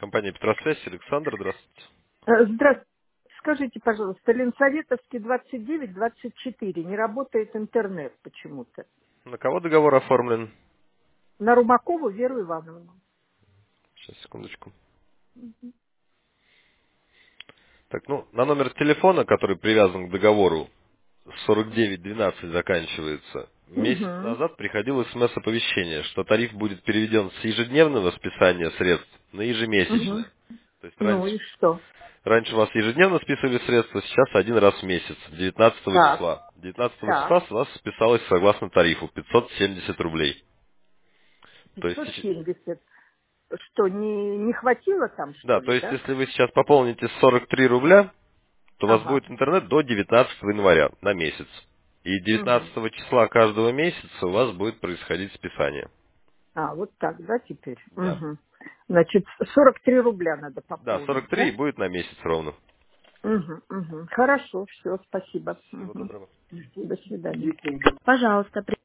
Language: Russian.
Компания Петросвязь, Александр, здравствуйте. Здравствуйте. Скажите, пожалуйста, Ленсоветовский 29-24. Не работает интернет почему-то. На кого договор оформлен? На Румакову Веру Ивановну. Сейчас, секундочку. Так, на номер телефона, который привязан к договору, 4912 заканчивается. Месяц Угу. назад приходило смс-оповещение, что тариф будет переведен с ежедневного списания средств на Угу. ежемесячное. То есть Ну и раньше, что? раньше у вас ежедневно списывали средства, сейчас один раз в месяц, 19 Так, числа. 19 числа так. с вас списалось согласно тарифу 570 рублей. То есть 570. Что, не хватило там, да, что то ли, есть да? если вы сейчас пополните 43 рубля, то у вас Ага. будет интернет до 19 января на месяц. И Угу. 19 числа каждого месяца у вас будет происходить списание. А, вот так, да, теперь? Да. Угу. Значит, 43 рубля надо Да, пополнить, 43 и да? будет на месяц ровно. Угу, угу. Хорошо, все, спасибо. Всего Угу. доброго. До свидания. Пожалуйста,